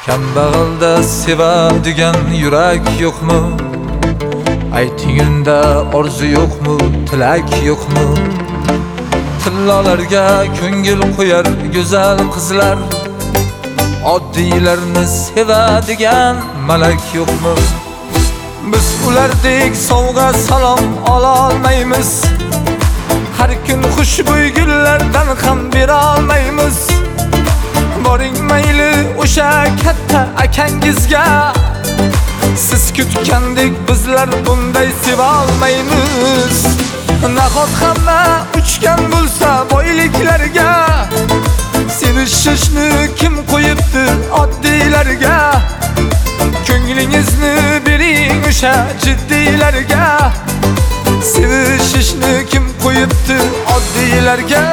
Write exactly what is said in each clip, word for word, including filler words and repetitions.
Kambag'alda sevadigan yurak yo'qmi? Aytingunda orzu yo'qmi, tilak yo'qmi? Tillolarga ko'ngil qo'yar go'zal qizlar, oddiylarni sevadigan malak yo'qmi? Biz ulardek sovg'a salom ola olmaymiz, har kun xushbo'y gullardan ham bera olmaymiz. Boring mayli o'sha katta akangizga, siz kutgandek bizlar bunday seva olmaymiz. Nahot hamma uchgan bo'lsa boyliklarga, sevishishni kim qo'yibdi oddiylarga? Ko'nglingizni bering o'sha jiddiylarga, sevishishni kim qo'yibdi oddiylarga?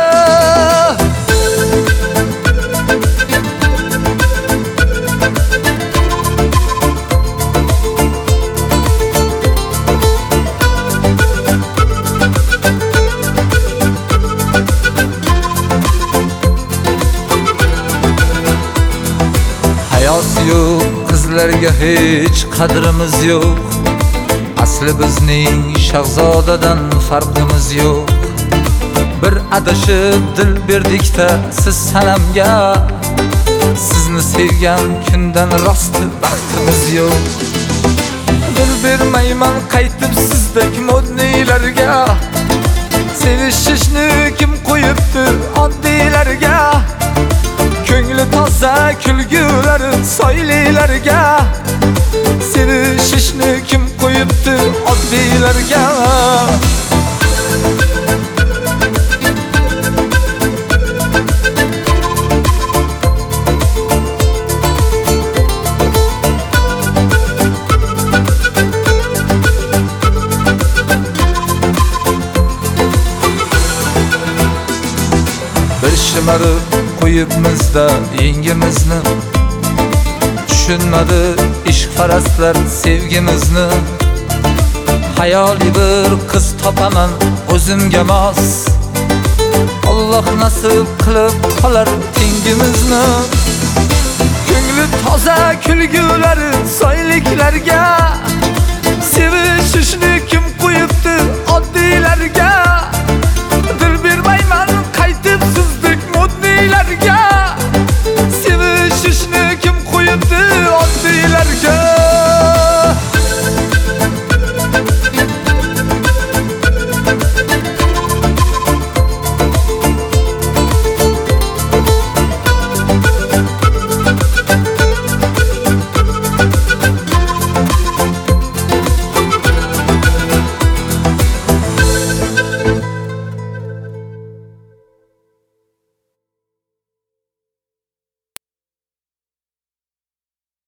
Hayosi yo'q qizlarga hech qadrimiz yo'q, asli bizning shahzodadan farqimiz yo'q. Bir adashib dil berdikda siz sanamga, sizni sevgan kundan rosti baxtimiz yo'q. Dil bermayman qaytib sizdek modniylarga, sevishishni kim qo'yibdi oddiylarga? Ko'ngli toza kulgulari soylilarga, sevishishni kim qo'yibdi oddiylarga? Bir shimarib qo'yibmizda yengimizni, tushunmadi ishqparastlar sevgimizni. Hayoli bir qiz topaman o'zimga mos, Alloh nasib qilib qolar tengimizni. Ko'ngli toza kulgulari soyliklarga, sevishishni kim qo'yibdi oddiylar